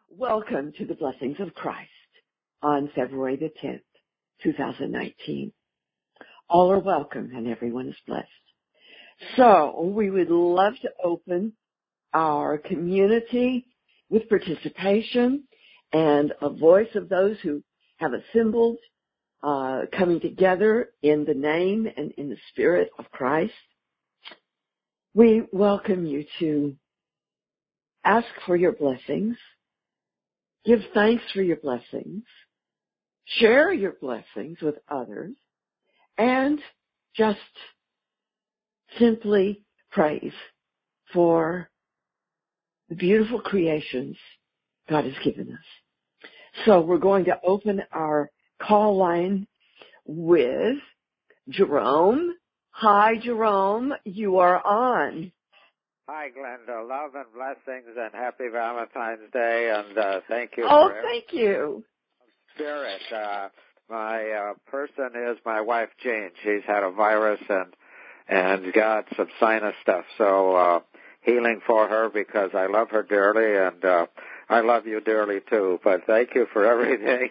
Welcome to the Blessings of Christ on February the 10th, 2019. All are welcome and everyone is blessed. So we would love to open our community with participation and a voice of those who have assembled, coming together in the name and in the spirit of Christ. We welcome you to ask for your blessings, give thanks for your blessings, share your blessings with others, and just simply praise for the beautiful creations God has given us. So we're going to open our call line with Jerome. Hi, Jerome. You are on. Hi, Glenda. Love and blessings and happy Valentine's Day, and thank you. Oh, thank you. Spirit. My person is my wife, Jane. She's had a virus and got some sinus stuff, so healing for her because I love her dearly, and I love you dearly, too. But thank you for everything.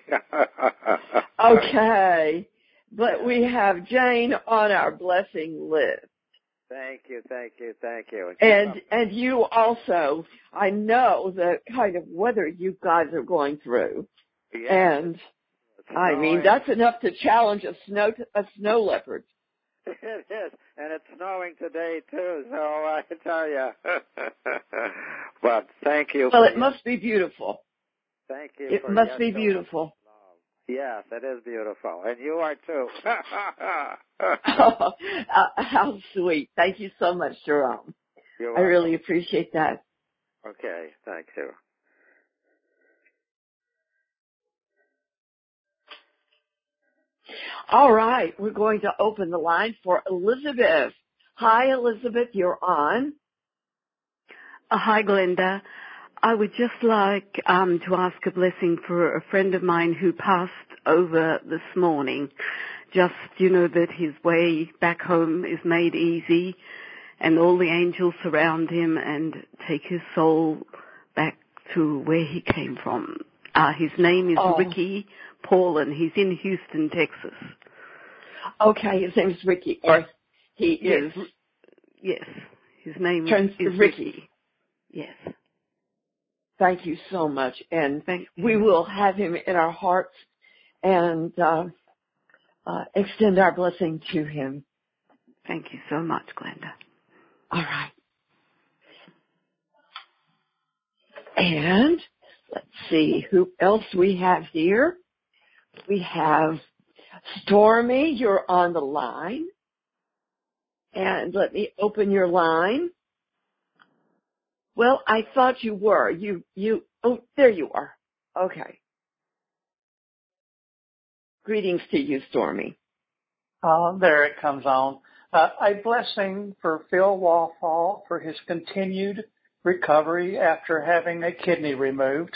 Okay. But we have Jane on our blessing list. Thank you. And you also, I know the kind of weather you guys are going through. Yes. And, I mean, that's enough to challenge a snow leopard. It is, and it's snowing today, too, so I tell you. But thank you. Well, it must be beautiful. Thank you. It must be beautiful. Yes, it is beautiful, and you are, too. Oh, how sweet. Thank you so much, Jerome. I really appreciate that. Okay, thank you. All right, we're going to open the line for Elizabeth. Hi, Elizabeth, you're on. Hi, Glenda. I would just like to ask a blessing for a friend of mine who passed over this morning. Just, that his way back home is made easy and all the angels surround him and take his soul back to where he came from. His name is Ricky Paulin. He's in Houston, Texas. Okay, his name is Ricky, or he is? Yes, his name is Ricky. Yes. Thank you so much, and we will have him in our hearts and extend our blessing to him. Thank you so much, Glenda. All right. And let's see who else we have here. We have Stormy, you're on the line. And let me open your line. Well, I thought you were. Oh, there you are. Okay. Greetings to you, Stormy. There it comes on. A blessing for Phil Wallfall for his continued recovery after having a kidney removed.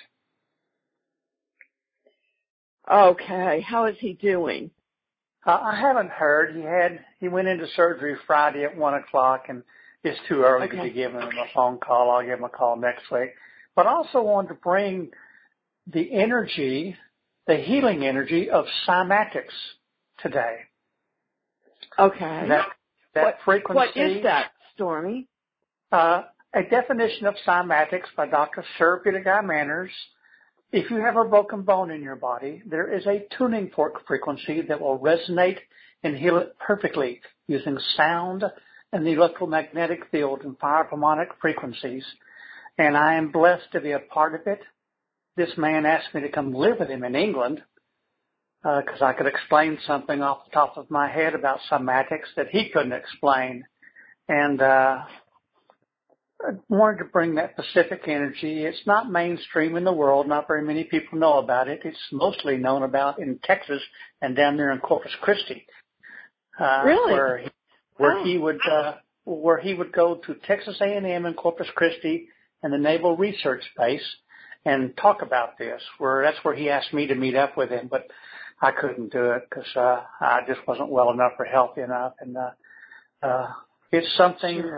Okay. How is he doing? I haven't heard. He went into surgery Friday at 1:00, and it's too early to be giving him a phone call. I'll give him a call next week. But I also wanted to bring the energy, the healing energy of cymatics today. Okay. That frequency. What is that, Stormy? A definition of cymatics by Dr. Sir Peter Guy Manners. If you have a broken bone in your body, there is a tuning fork frequency that will resonate and heal it perfectly using sound and the electromagnetic field and pyromonic frequencies. And I am blessed to be a part of it. This man asked me to come live with him in England because I could explain something off the top of my head about cymatics that he couldn't explain. And I wanted to bring that Pacific energy. It's not mainstream in the world. Not very many people know about it. It's mostly known about in Texas and down there in Corpus Christi. Really? Where he would go to Texas A&M in Corpus Christi and the Naval Research Base and talk about this. That's where he asked me to meet up with him, but I couldn't do it because I just wasn't well enough or healthy enough. And it's something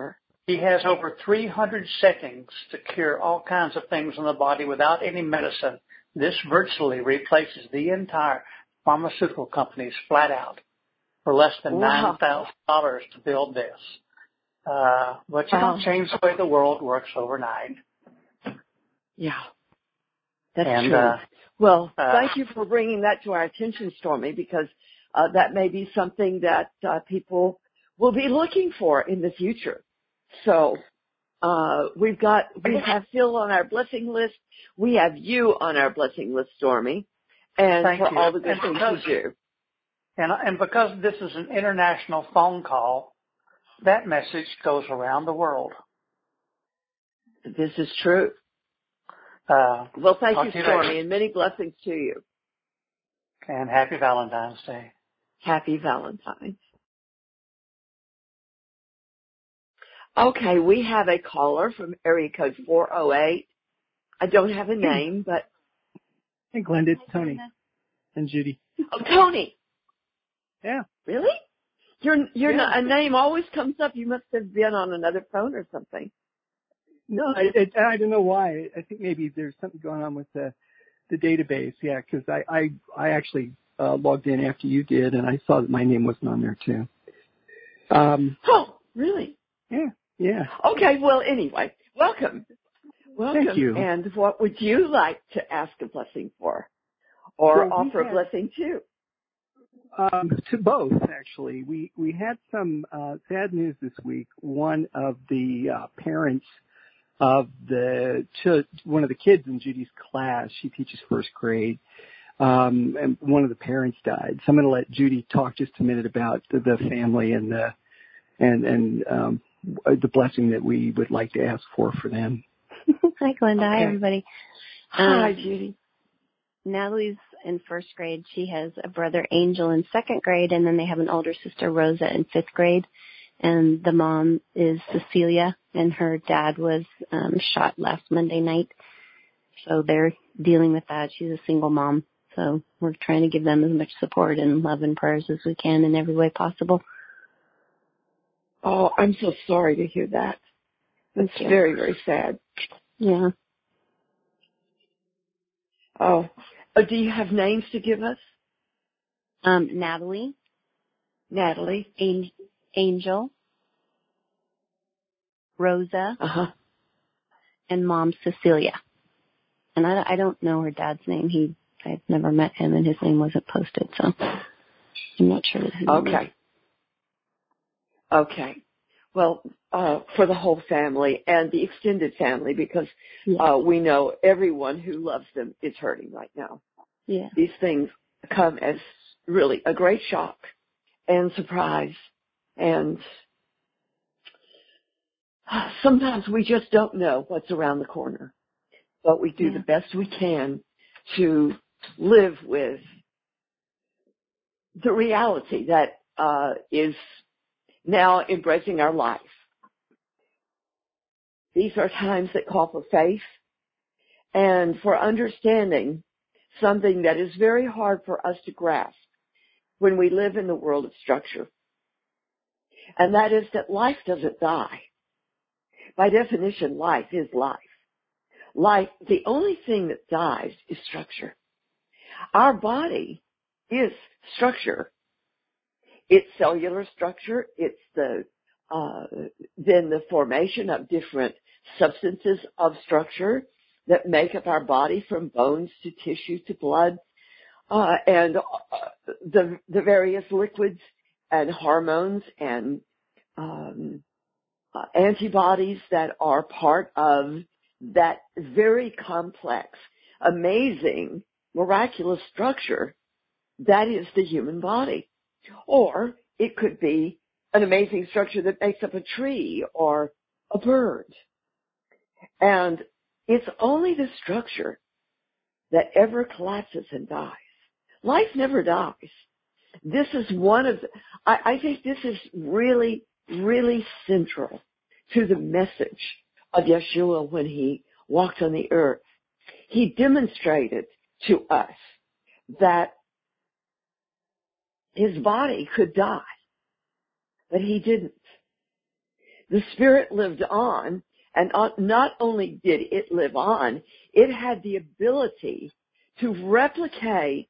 He has over 300 settings to cure all kinds of things in the body without any medicine. This virtually replaces the entire pharmaceutical companies flat out for less than $9,000 to build this. But you don't change the way the world works overnight. Yeah, that's true. Well, thank you for bringing that to our attention, Stormy, because that may be something that people will be looking for in the future. So we have Phil on our blessing list. We have you on our blessing list, Stormy, and thank for you. all the good things you do. And because this is an international phone call, that message goes around the world. This is true. Well, thank you, Stormy, and many blessings to you. And happy Valentine's Day. Happy Valentine's. Okay, we have a caller from area code 408. I don't have a name, but... Hey, Glenda, it's Tony and Judy. Oh, Tony. Yeah. Really? A name always comes up. You must have been on another phone or something. No, I don't know why. I think maybe there's something going on with the database. Yeah, because I actually logged in after you did, and I saw that my name wasn't on there too. Oh, really? Yeah. Okay. Well, anyway, welcome. Thank you. And what would you like to ask a blessing for, or offer a blessing to? To both, actually. We had some sad news this week. One of the parents of one of the kids in Judy's class, she teaches first grade, and one of the parents died. So I'm going to let Judy talk just a minute about the family and the blessing that we would like to ask for them. Hi, Glenda. Okay. Hi, everybody. Hi, Judy. Natalie's in first grade. She has a brother, Angel, in second grade, and then they have an older sister, Rosa, in fifth grade. And the mom is Cecilia, and her dad was shot last Monday night. So they're dealing with that. She's a single mom. So we're trying to give them as much support and love and prayers as we can in every way possible. Oh, I'm so sorry to hear that. That's very, very sad. Yeah. Oh, do you have names to give us? Natalie. Angel. Rosa. And Mom Cecilia. And I don't know her dad's name. I've never met him, and his name wasn't posted, so I'm not sure what his name is. Okay. Well, for the whole family and the extended family, because we know everyone who loves them is hurting right now. Yeah. These things come as really a great shock and surprise, and sometimes we just don't know what's around the corner, but we do the best we can to live with the reality that is now embracing our life. These are times that call for faith and for understanding something that is very hard for us to grasp when we live in the world of structure. And that is that life doesn't die. By definition, life is life. Life, the only thing that dies is structure. Our body is structure. It's cellular structure. It's then the formation of different substances of structure that make up our body, from bones to tissue to blood, and the various liquids and hormones and antibodies that are part of that very complex, amazing, miraculous structure that is the human body. Or it could be an amazing structure that makes up a tree or a bird. And it's only the structure that ever collapses and dies. Life never dies. This is I think this is really, really central to the message of Yeshua when he walked on the earth. He demonstrated to us that his body could die, but he didn't. The spirit lived on, and not only did it live on, it had the ability to replicate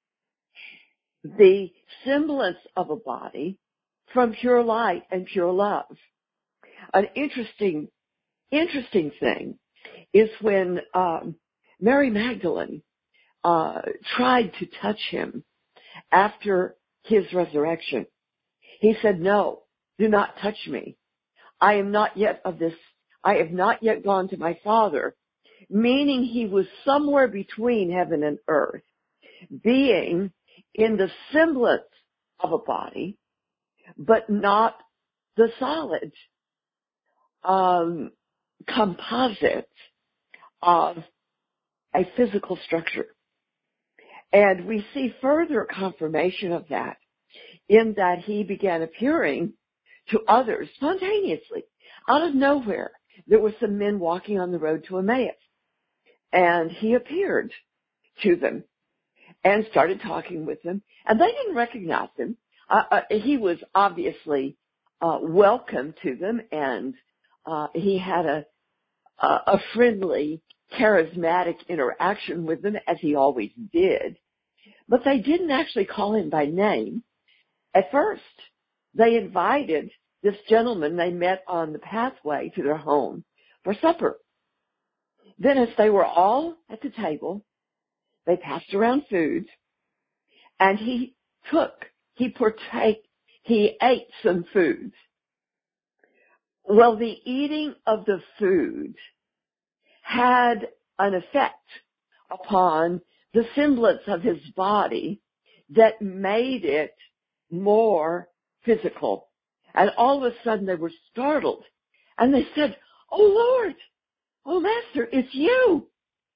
the semblance of a body from pure light and pure love. An interesting thing is when Mary Magdalene tried to touch him after his resurrection. He said, "No, do not touch me. I have not yet gone to my Father," meaning he was somewhere between heaven and earth, being in the semblance of a body, but not the solid composite of a physical structure. And we see further confirmation of that in that he began appearing to others spontaneously. Out of nowhere, there were some men walking on the road to Emmaus, and he appeared to them and started talking with them, and they didn't recognize him. He was obviously welcome to them, and he had a friendly, charismatic interaction with them, as he always did. But they didn't actually call him by name. At first, they invited this gentleman they met on the pathway to their home for supper. Then as they were all at the table, they passed around food, and he ate some food. Well, the eating of the food had an effect upon the semblance of his body that made it more physical. And all of a sudden they were startled, and they said, "Oh Lord, oh Master, it's you."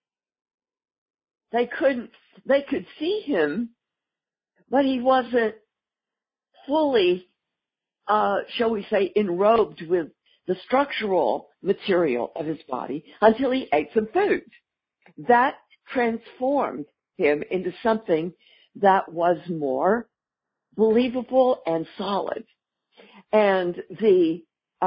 They could see him, but he wasn't fully, shall we say, enrobed with the structural material of his body until he ate some food. That transformed him into something that was more believable and solid. And the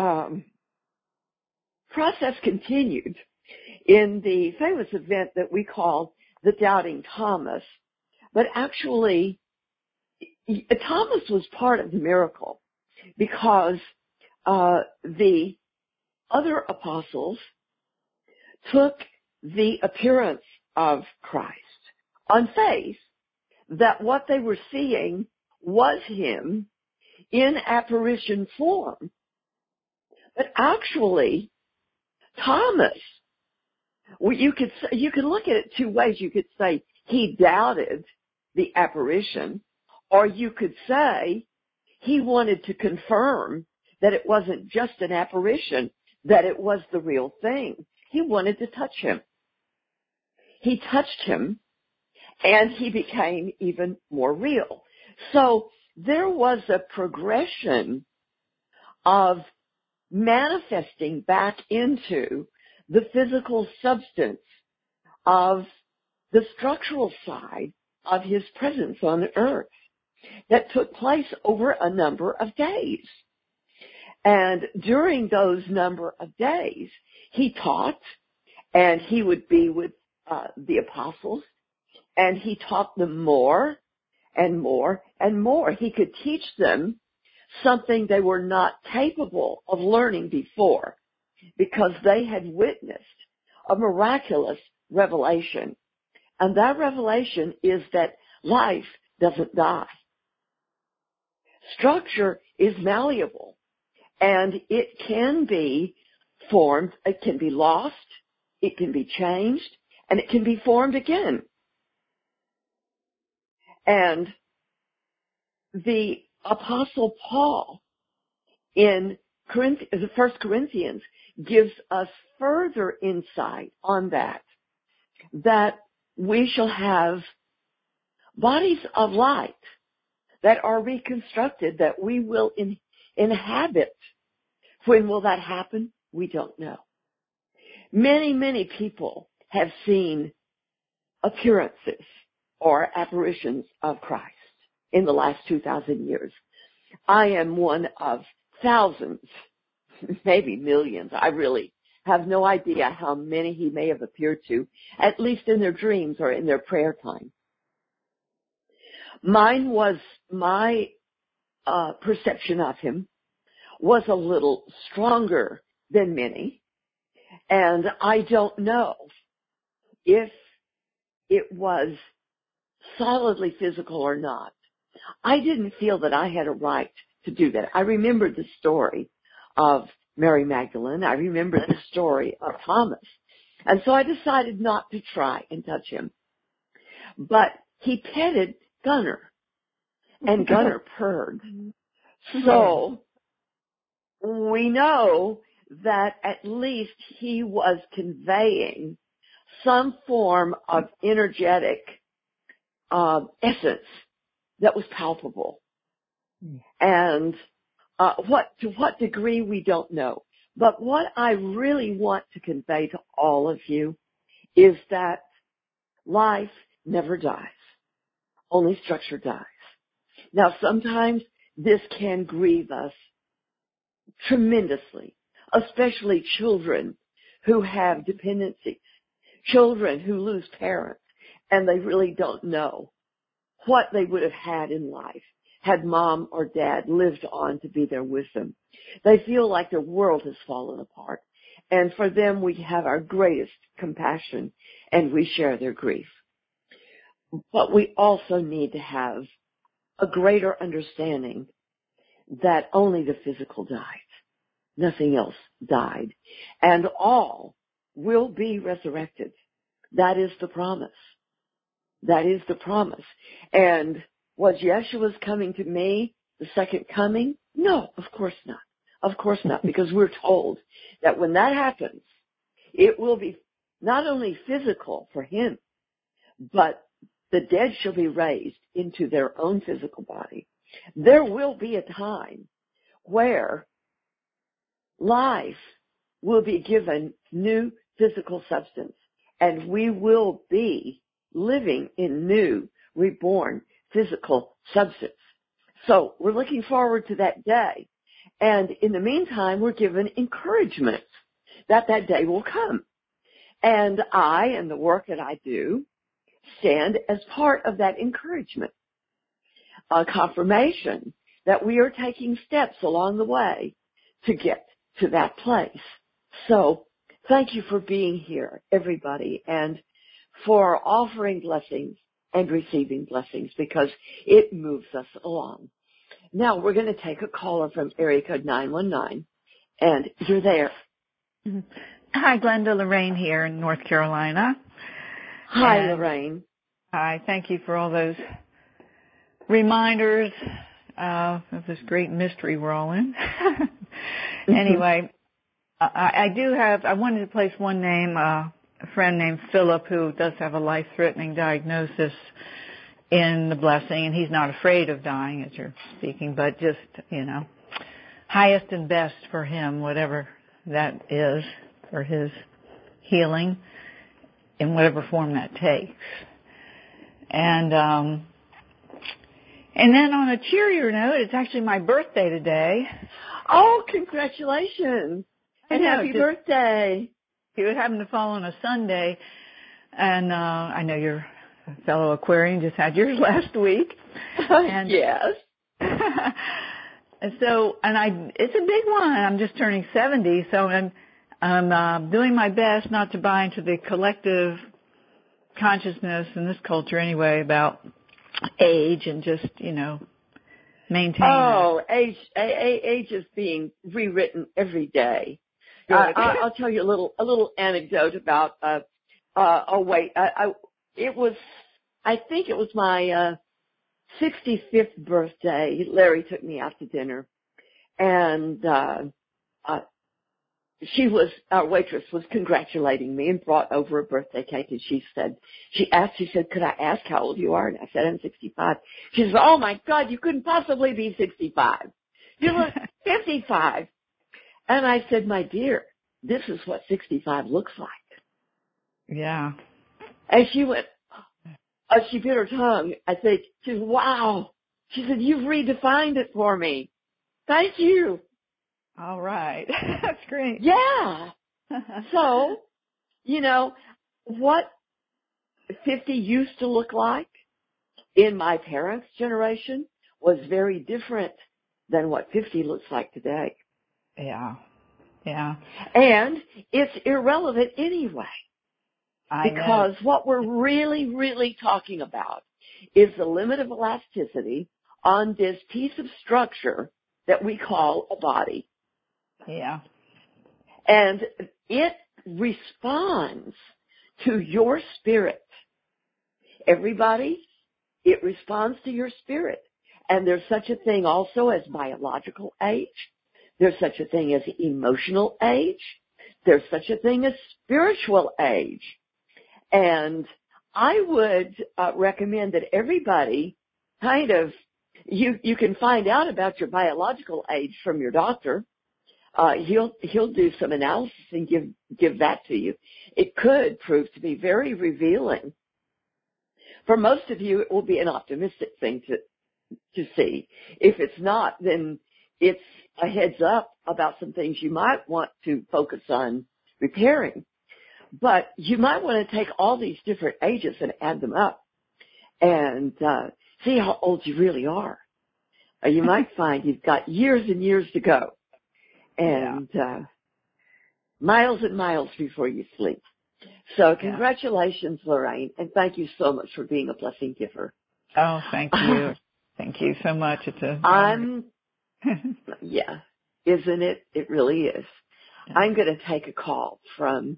process continued in the famous event that we call the Doubting Thomas. But actually, Thomas was part of the miracle, because the other apostles took the appearance of Christ on faith that what they were seeing was him in apparition form. But actually, Thomas, you could look at it two ways. You could say he doubted the apparition, or you could say he wanted to confirm that it wasn't just an apparition, that it was the real thing. He wanted to touch him. He touched him, and he became even more real. So there was a progression of manifesting back into the physical substance of the structural side of his presence on earth that took place over a number of days. And during those number of days, he taught, and he would be with the apostles, and he taught them more and more and more. He could teach them something they were not capable of learning before, because they had witnessed a miraculous revelation. And that revelation is that life doesn't die. Structure is malleable, and it can be formed, it can be lost, it can be changed, and it can be formed again. And the Apostle Paul in the 1 Corinthians gives us further insight on that we shall have bodies of light that are reconstructed, that we will inhabit. When will that happen? We don't know. Many, many people have seen appearances or apparitions of Christ in the last 2,000 years. I am one of thousands maybe millions. I really have no idea how many he may have appeared to, at least in their dreams or in their prayer time. My perception of him was a little stronger than many, and I don't know if it was solidly physical or not. I didn't feel that I had a right to do that. I remembered the story of Mary Magdalene. I remembered the story of Thomas. And so I decided not to try and touch him. But he petted Gunnar, and Gunnar purred. So we know that at least he was conveying some form of energetic essence that was palpable. And to what degree, we don't know. But what I really want to convey to all of you is that life never dies. Only structure dies. Now, sometimes this can grieve us tremendously, especially children who have dependencies, children who lose parents, and they really don't know what they would have had in life had mom or dad lived on to be there with them. They feel like their world has fallen apart. And for them, we have our greatest compassion, and we share their grief. But we also need to have a greater understanding that only the physical died. Nothing else died. And all will be resurrected. That is the promise. That is the promise. And was Yeshua's coming to me the second coming? No, of course not. Of course not, because we're told that when that happens, it will be not only physical for him, but the dead shall be raised into their own physical body. There will be a time where life will be given new physical substance, and we will be living in new, reborn physical substance. So we're looking forward to that day. And in the meantime, we're given encouragement that that day will come. And I and the work that I do stand as part of that encouragement, a confirmation that we are taking steps along the way to get to that place. So thank you for being here, everybody, and for offering blessings and receiving blessings, because it moves us along. Now we're going to take a caller from area code 919, and you're there. Hi, Glenda. Lorraine here in North Carolina. Hi, and Lorraine. Hi. Thank you for all those reminders of this great mystery we're all in. Anyway, I wanted to place one name, a friend named Philip, who does have a life-threatening diagnosis in the blessing, and he's not afraid of dying as you're speaking, but just, highest and best for him, whatever that is, for his healing in whatever form that takes. And then on a cheerier note, it's actually my birthday today. Oh, congratulations. And happy birthday. It would happen to fall on a Sunday, and I know your fellow Aquarian just had yours last week. And yes. And so, it's a big one. I'm just turning 70, so I'm doing my best not to buy into the collective consciousness in this culture anyway about age and just, maintain. Oh, age is being rewritten every day. I'll tell you a little anecdote about I think it was my 65th birthday. Larry took me out to dinner, and our waitress was congratulating me and brought over a birthday cake, and she said, could I ask how old you are? And I said, I'm 65. She said, oh my God, you couldn't possibly be 65. You look 55. And I said, my dear, this is what 65 looks like. Yeah. And she went, she bit her tongue. I think, she said, wow. She said, you've redefined it for me. Thank you. All right. That's great. Yeah. So, what 50 used to look like in my parents' generation was very different than what 50 looks like today. Yeah. Yeah. And it's irrelevant anyway. Because know. what we're really, really talking about is the limit of elasticity on this piece of structure that we call a body. Yeah. And it responds to your spirit. Everybody, it responds to your spirit. And there's such a thing also as biological age. There's such a thing as emotional age. There's such a thing as spiritual age. And I would recommend that everybody you can find out about your biological age from your doctor. He'll do some analysis and give that to you. It could prove to be very revealing. For most of you, it will be an optimistic thing to see. If it's not, then it's a heads up about some things you might want to focus on repairing. But you might want to take all these different ages and add them up and see how old you really are. You might find you've got years and years to go and miles and miles before you sleep. So congratulations, Lorraine, and thank you so much for being a blessing giver. Oh, thank you. Thank you so much. It's yeah, isn't it? It really is. Yeah. I'm going to take a call from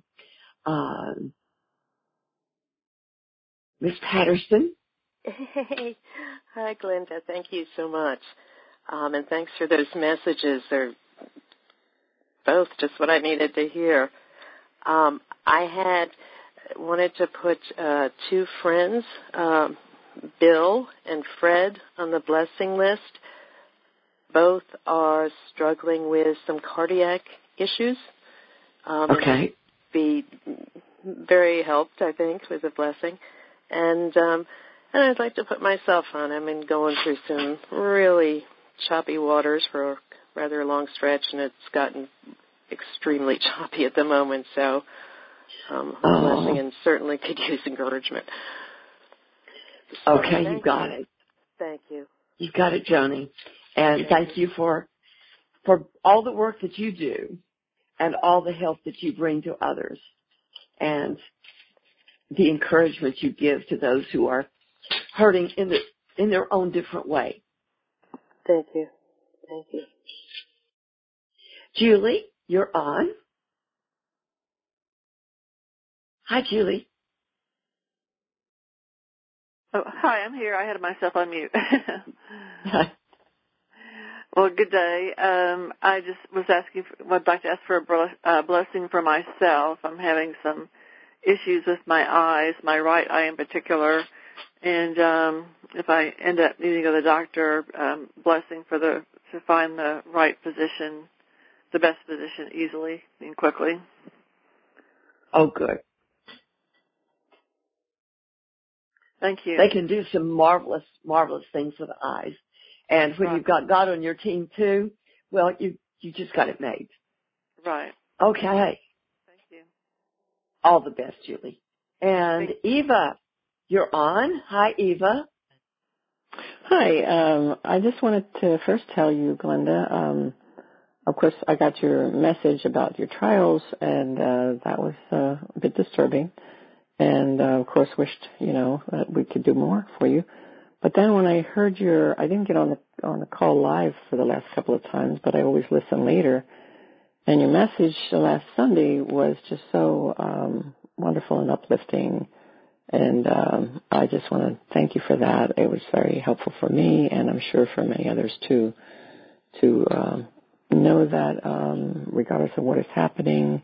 Miss Patterson. Hey. Hi, Glenda. Thank you so much. And thanks for those messages. They're both just what I needed to hear. I had wanted to put two friends, Bill and Fred, on the blessing list. Both are struggling with some cardiac issues. Okay. Be very helped, I think, with a blessing. And I'd like to put myself on. I've been going through some really choppy waters for a rather long stretch, and it's gotten extremely choppy at the moment. So blessing and certainly could use encouragement. So okay, you got it. Thank you. You got it, Joni. And thank you for all the work that you do and all the help that you bring to others and the encouragement you give to those who are hurting in their own different way. Thank you. Thank you. Julie, you're on. Hi, Julie. Oh, hi, I'm here. I had myself on mute. Well, good day. I just was would like to ask for a blessing for myself. I'm having some issues with my eyes, my right eye in particular, and if I end up needing to go to the doctor, blessing to find the right position, the best position easily and quickly. Oh, good. Thank you. They can do some marvelous, marvelous things with the eyes. And when you've got God on your team too, well, you just got it made. Right. Okay. Thank you. All the best, Julie. And Eva, you're on. Hi, Eva. Hi. I just wanted to first tell you, Glenda, of course, I got your message about your trials, and that was a bit disturbing. And, of course, wished, that we could do more for you. But then when I heard I didn't get on the call live for the last couple of times, but I always listen later. And your message last Sunday was just so wonderful and uplifting. And I just want to thank you for that. It was very helpful for me, and I'm sure for many others too, to know that regardless of what is happening,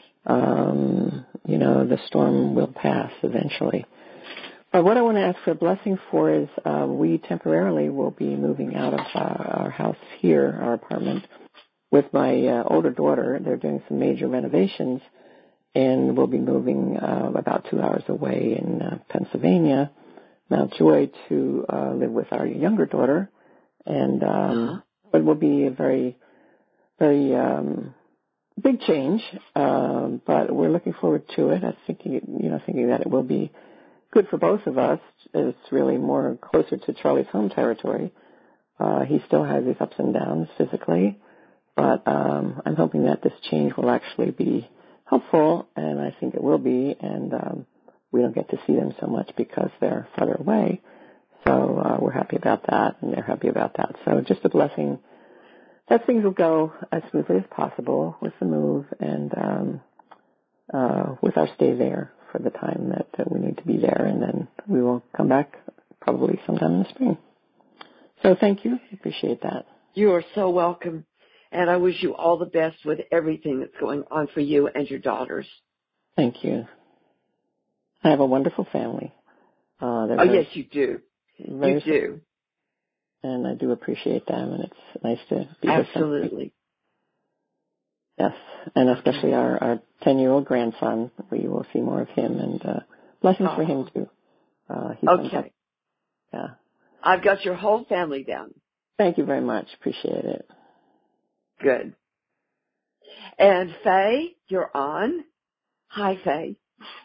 the storm will pass eventually. But what I want to ask for a blessing for is we temporarily will be moving out of our house here, our apartment, with my older daughter. They're doing some major renovations, and we'll be moving about 2 hours away in Pennsylvania, Mount Joy, to live with our younger daughter. And but it will be a very very big change, but we're looking forward to it. I think, thinking that it will be good for both of us. It's really more closer to Charlie's home territory. He still has his ups and downs physically, but I'm hoping that this change will actually be helpful, and I think it will be, and we don't get to see them so much because they're farther away. So we're happy about that, and they're happy about that. So just a blessing that things will go as smoothly as possible with the move and with our stay there for the time that we need to be there, and then we will come back probably sometime in the spring. So thank you. I appreciate that. You are so welcome. And I wish you all the best with everything that's going on for you and your daughters. Thank you. I have a wonderful family. Yes, you do. You do. And I do appreciate them, and it's nice to be with them. Absolutely. Yes, and especially our 10-year-old grandson. We will see more of him, and blessings for him, too. Okay. Yeah. I've got your whole family down. Thank you very much. Appreciate it. Good. And Faye, you're on. Hi, Faye.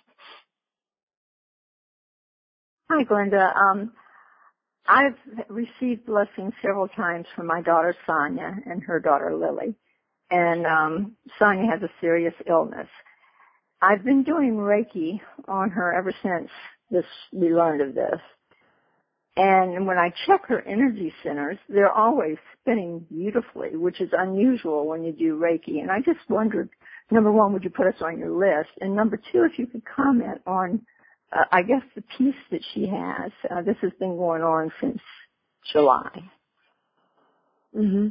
Hi, Glenda. I've received blessings several times from my daughter Sonia and her daughter Lily. And Sonia has a serious illness. I've been doing Reiki on her ever since we learned of this. And when I check her energy centers, they're always spinning beautifully, which is unusual when you do Reiki. And I just wondered, number one, would you put us on your list? And number two, if you could comment on, I guess, the peace that she has. This has been going on since July. Mm-hmm.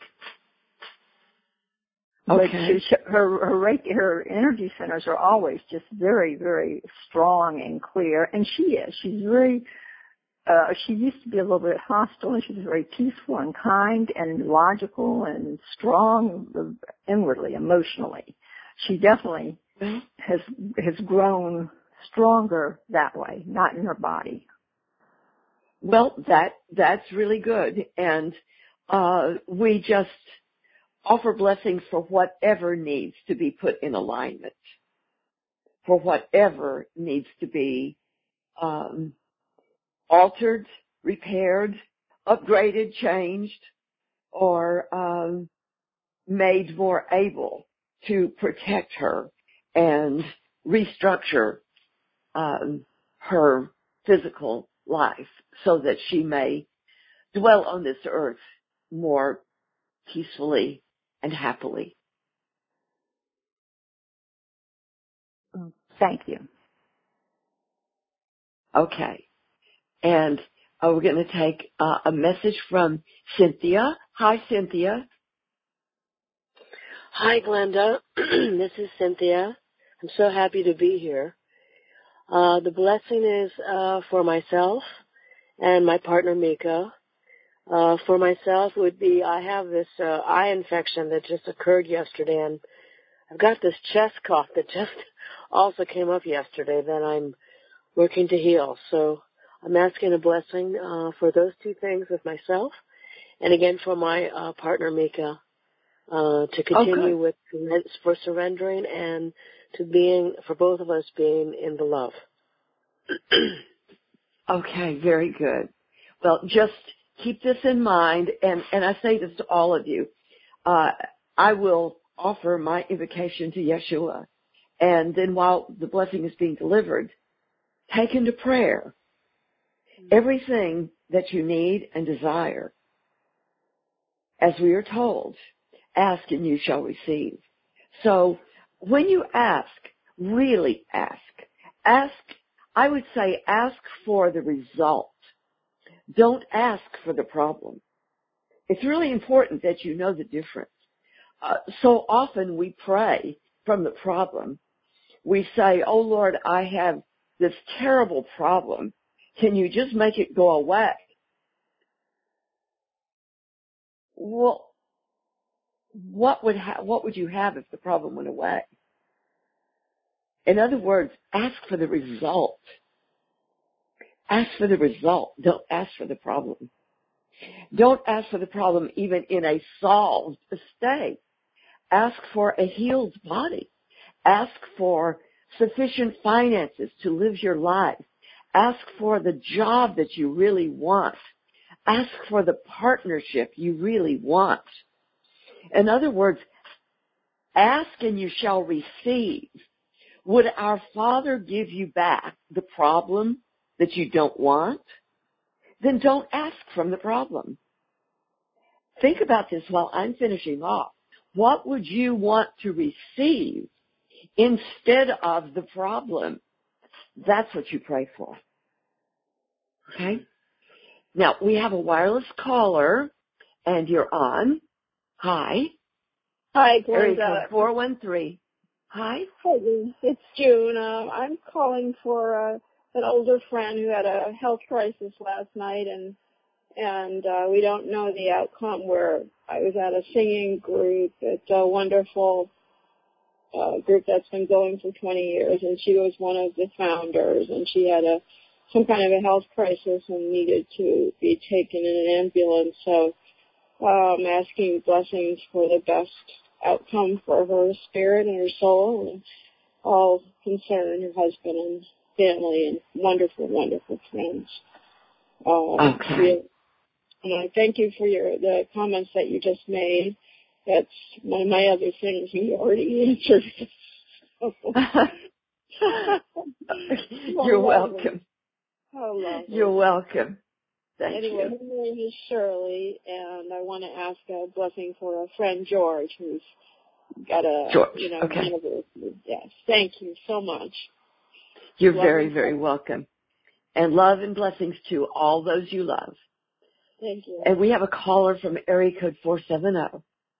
Okay. But her energy centers are always just very, very strong and clear. And she is. She's very... she used to be a little bit hostile, and she's very peaceful and kind and logical and strong inwardly, emotionally. She definitely has grown stronger that way, not in her body. Well, that's really good, and we just offer blessings for whatever needs to be put in alignment, for whatever needs to be altered, repaired, upgraded, changed, or made more able to protect her and restructure her physical life so that she may dwell on this earth more peacefully and happily. Thank you. Okay. And we're going to take a message from Cynthia. Hi, Cynthia. Hi, Glenda. This is Cynthia. I'm so happy to be here. The blessing is for myself and my partner, Mika. For myself would be I have this eye infection that just occurred yesterday, and I've got this chest cough that just also came up yesterday that I'm working to heal. So I'm asking a blessing for those two things with myself, and again for my partner, Mika, to continue with for surrendering and to being, for both of us being in the love. Okay, very good. Well, just keep this in mind, and I say this to all of you. I will offer my invocation to Yeshua, and then while the blessing is being delivered, take into prayer everything that you need and desire. As we are told, ask and you shall receive. So when you ask, really ask. I would say ask for the result. Don't ask for the problem. It's really important that you know the difference. So often we pray from the problem. We say, oh Lord, I have this terrible problem. Can you just make it go away? Well, what would you have if the problem went away? In other words, ask for the result. Ask for the result. Don't ask for the problem. Don't ask for the problem even in a solved state. Ask for a healed body. Ask for sufficient finances to live your life. Ask for the job that you really want. Ask for the partnership you really want. In other words, ask and you shall receive. Would our Father give you back the problem that you don't want? Then don't ask from the problem. Think about this while I'm finishing off. What would you want to receive instead of the problem? That's what you pray for. Okay? Now, we have a wireless caller, and you're on. Hi. Hi, Glenda. Area code 413. Hi. Hi, it's June. I'm calling for an older friend who had a health crisis last night, and we don't know the outcome. Where I was at a singing group. It's a wonderful group that's been going for 20 years, and she was one of the founders, and she had some kind of a health crisis and needed to be taken in an ambulance. So I'm asking blessings for the best outcome for her spirit and her soul and all concerned, her husband and family and wonderful, wonderful friends. Okay. And I thank you for the comments that you just made. That's my other things you already answered. You're welcome. Oh, lovely. You're welcome. Thank anyway, you. Her name is Shirley, and I want to ask a blessing for a friend, George, who's got a, Okay. anniversary. Yes, thank you so much. You're very, very welcome. And love and blessings to all those you love. Thank you. And we have a caller from area code 470.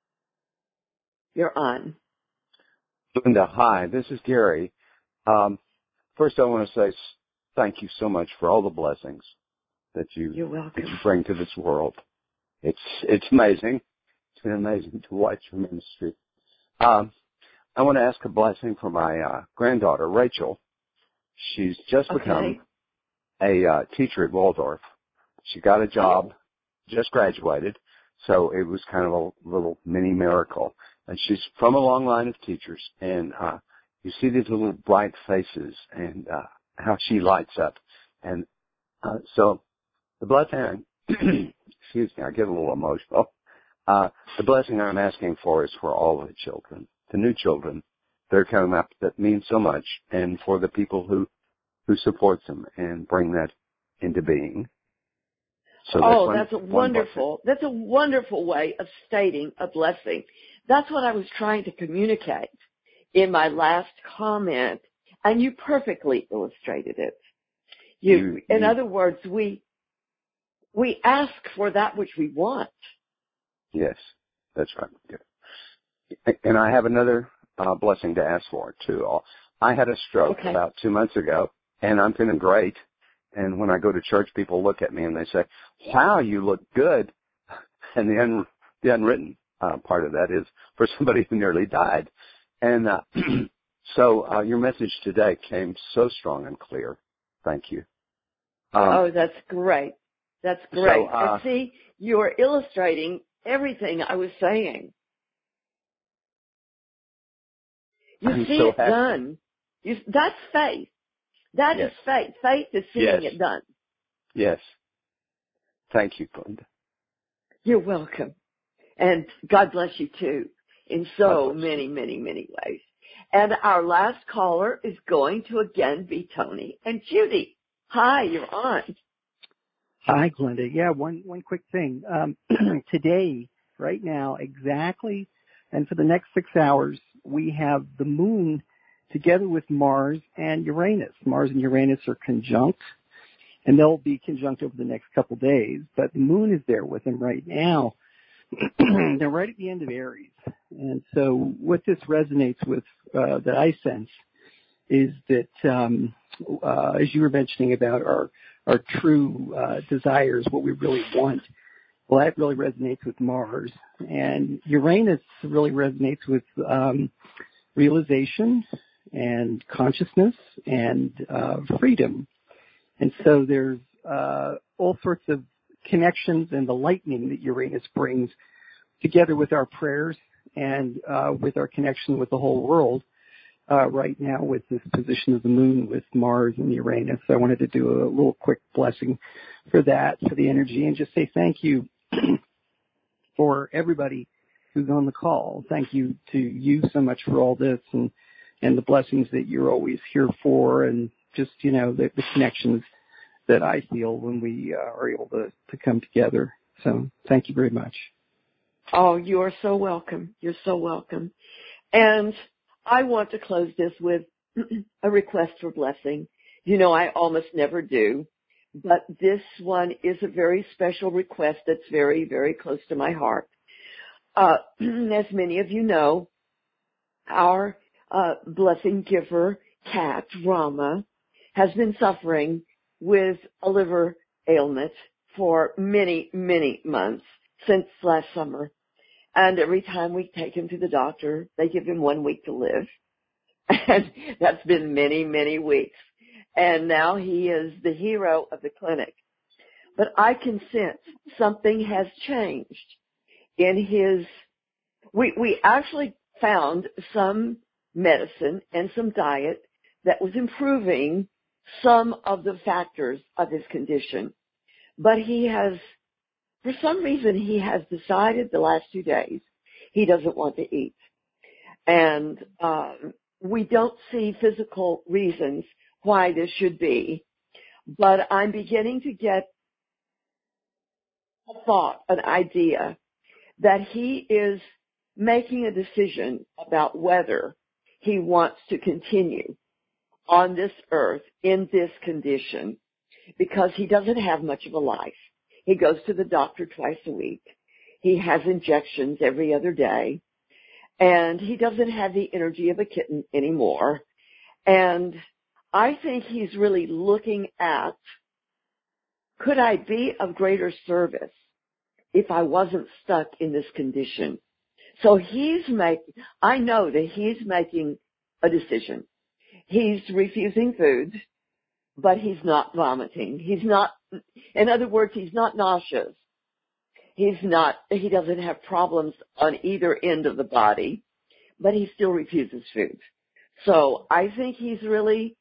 You're on. Linda, hi. This is Gary. First, I want to say thank you so much for all the blessings that you bring to this world. It's amazing. It's been amazing to watch your ministry. I want to ask a blessing for my granddaughter, Rachel. She's just become a teacher at Waldorf. She got a job, just graduated, so it was kind of a little mini miracle. And she's from a long line of teachers, and you see these little bright faces and how she lights up. And so the blessing, excuse me, I get a little emotional. The blessing I'm asking for is for all of the children, the new children that are coming up that mean so much, and for the people who support them and bring that into being. So that's a wonderful way of stating a blessing. That's what I was trying to communicate in my last comment, and you perfectly illustrated it. In other words, we ask for that which we want. Yes, that's right. And I have another blessing to ask for, too. I had a stroke about 2 months ago, and I'm feeling great. And when I go to church, people look at me and they say, wow, you look good. And the unwritten part of that is for somebody who nearly died. And so your message today came so strong and clear. Thank you. That's great. That's great. And see, you are illustrating everything I was saying. You see it done. That's faith. That is faith. Faith is seeing it done. Yes. Thank you, Glenda. You're welcome. And God bless you, too, in so many, many, many ways. And our last caller is going to again be Tony and Judy. Hi, you're on. Hi, Glenda. Yeah, one quick thing. Today, right now, exactly, and for the next 6 hours, we have the moon together with Mars and Uranus. Mars and Uranus are conjunct, and they'll be conjunct over the next couple days, but the moon is there with them right now. They're right at the end of Aries. And so what this resonates with, that I sense, is that, as you were mentioning about our true desires, what we really want, well, that really resonates with Mars. And Uranus really resonates with realization and consciousness and freedom. And so there's all sorts of connections and the lightning that Uranus brings together with our prayers and with our connection with the whole world right now with this position of the moon with Mars and Uranus. I wanted to do a little quick blessing for that, for the energy, and just say thank you for everybody who's on the call. Thank you to you so much for all this and the blessings that you're always here for, and just, the connections that I feel when we are able to come together. So thank you very much. Oh, you are so welcome. You're so welcome. And I want to close this with a request for blessing. I almost never do, but this one is a very special request that's very, very close to my heart. As many of you know, our blessing giver cat, Rama, has been suffering with a liver ailment for many, many months, since last summer. And every time we take him to the doctor, they give him 1 week to live. And that's been many, many weeks. And now he is the hero of the clinic. But I can sense something has changed in his, we actually found some medicine and some diet that was improving some of the factors of his condition. But he has, for some reason, he has decided the last 2 days he doesn't want to eat. And we don't see physical reasons why this should be, but I'm beginning to get a thought, an idea, that he is making a decision about whether he wants to continue on this earth in this condition, because he doesn't have much of a life. He goes to the doctor twice a week. He has injections every other day. And he doesn't have the energy of a kitten anymore. And I think he's really looking at, could I be of greater service if I wasn't stuck in this condition? So I know that he's making a decision. He's refusing food, but he's not vomiting. In other words, he's not nauseous. He doesn't have problems on either end of the body, but he still refuses food. So I think he's really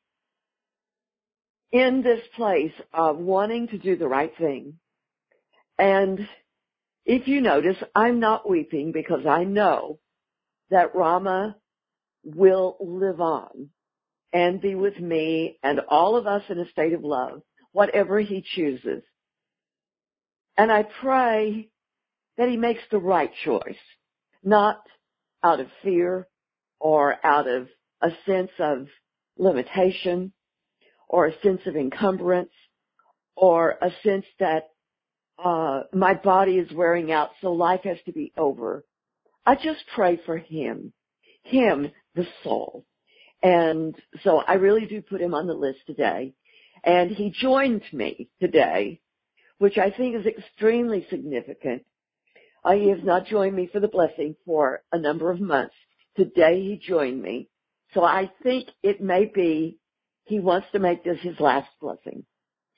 in this place of wanting to do the right thing. And if you notice, I'm not weeping because I know that Rama will live on and be with me and all of us in a state of love, whatever he chooses. And I pray that he makes the right choice, not out of fear or out of a sense of limitation or a sense of encumbrance or a sense that my body is wearing out, so life has to be over. I just pray for him, the soul. And so I really do put him on the list today. And he joined me today, which I think is extremely significant. He has not joined me for the blessing for a number of months. Today he joined me. So I think it may be he wants to make this his last blessing.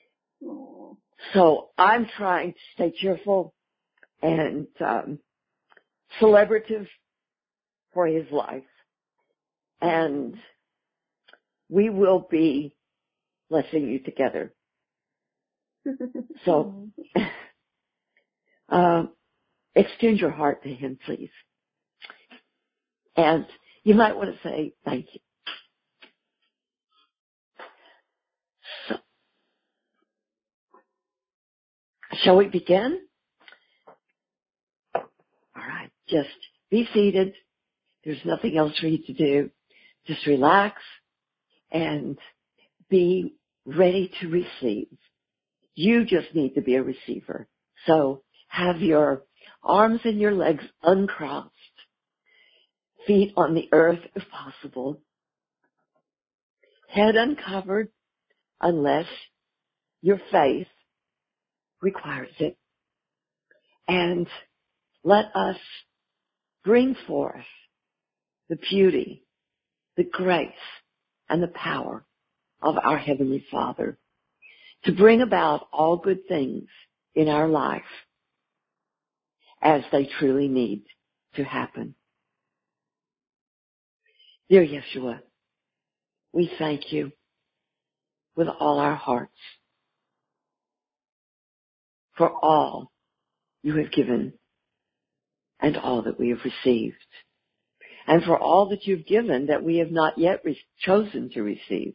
So I'm trying to stay cheerful and celebrative for his life. And we will be blessing you together. So extend your heart to him, please. And you might want to say thank you. So, shall we begin? All right, just be seated. There's nothing else for you to do. Just relax and be ready to receive. You just need to be a receiver. So have your arms and your legs uncrossed, feet on the earth if possible, head uncovered unless your faith requires it. And let us bring forth the beauty, the grace, and the power of our Heavenly Father to bring about all good things in our life as they truly need to happen. Dear Yeshua, we thank you with all our hearts for all you have given and all that we have received, and for all that you've given that we have not yet chosen to receive.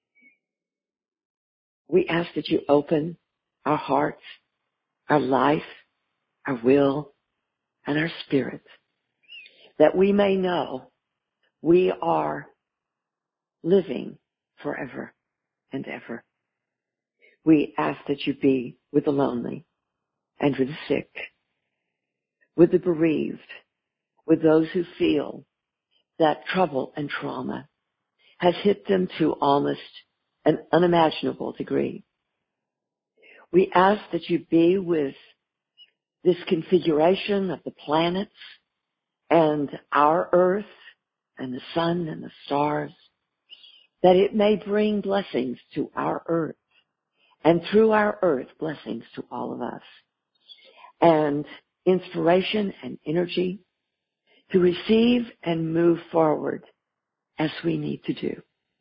We ask that you open our hearts, our life, our will, and our spirit, that we may know we are living forever and ever. We ask that you be with the lonely and with the sick, with the bereaved, with those who feel that trouble and trauma has hit them to almost an unimaginable degree. We ask that you be with this configuration of the planets and our earth and the sun and the stars, that it may bring blessings to our earth, and through our earth, blessings to all of us, and inspiration and energy to receive and move forward as we need to do.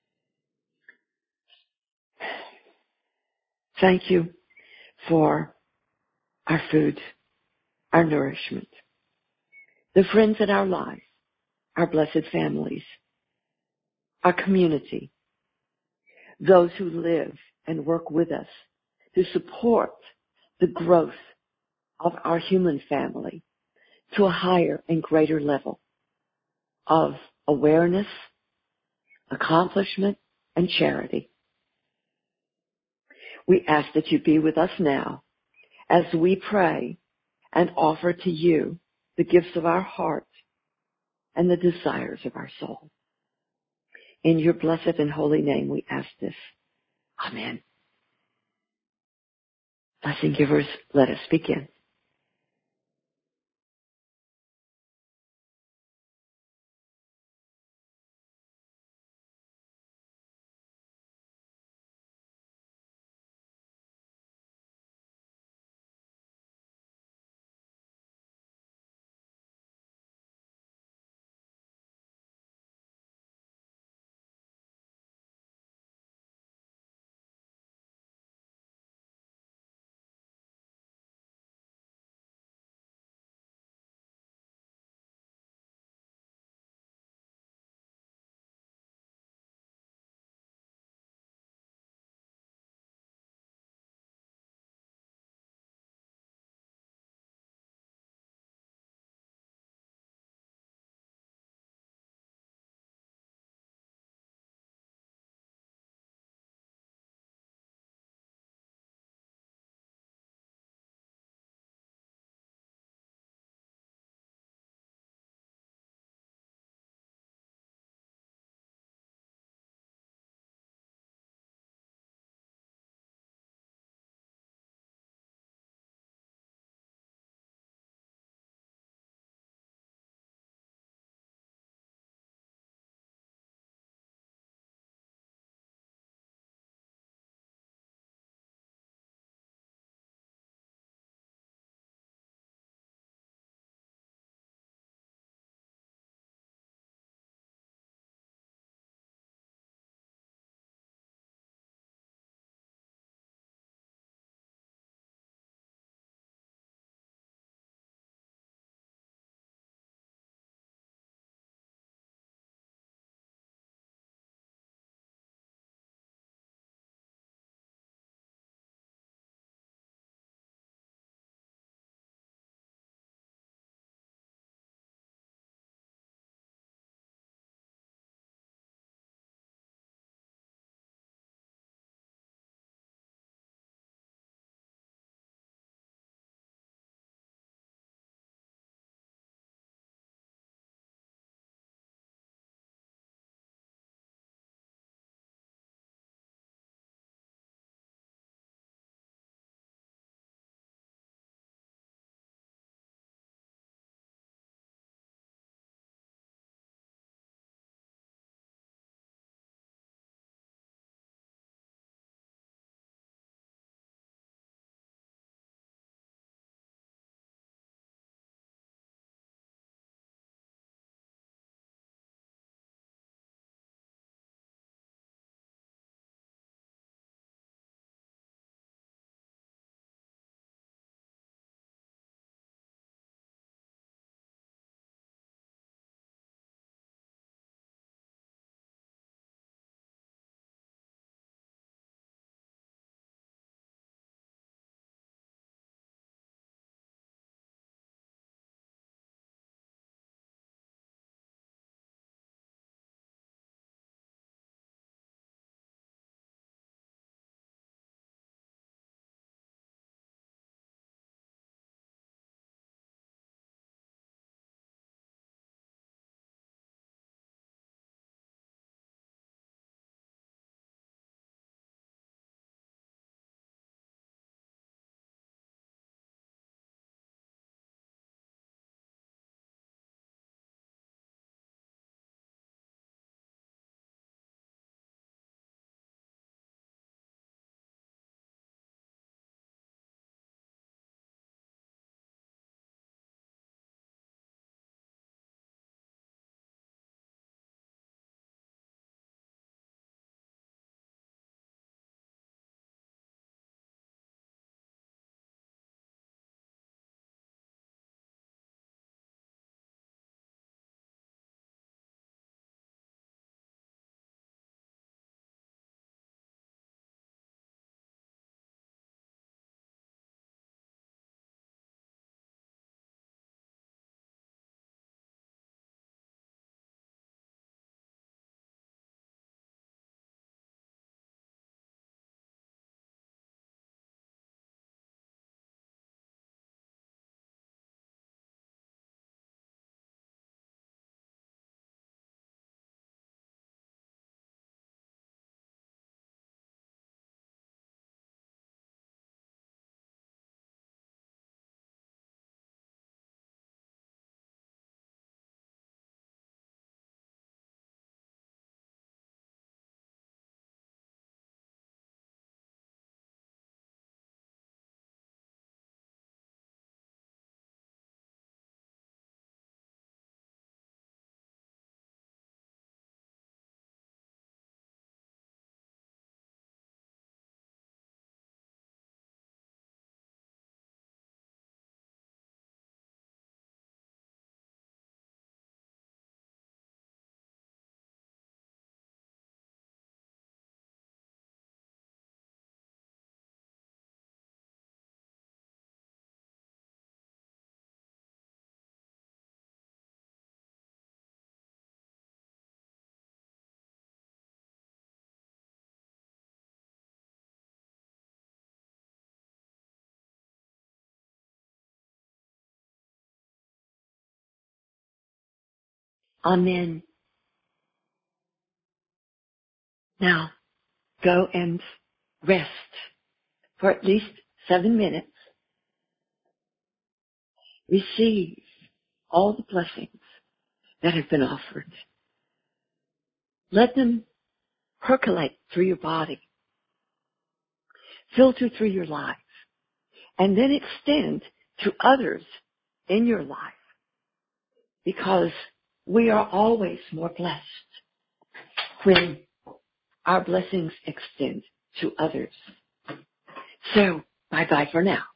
Thank you for our food, our nourishment, the friends in our lives, our blessed families, our community, those who live and work with us to support the growth of our human family to a higher and greater level of awareness, accomplishment, and charity. We ask that you be with us now as we pray and offer to you the gifts of our heart and the desires of our soul. In your blessed and holy name we ask this. Amen. Blessing givers, let us begin. Amen. Now, go and rest for at least 7 minutes. Receive all the blessings that have been offered. Let them percolate through your body, filter through your life, and then extend to others in your life, because we are always more blessed when our blessings extend to others. So, bye-bye for now.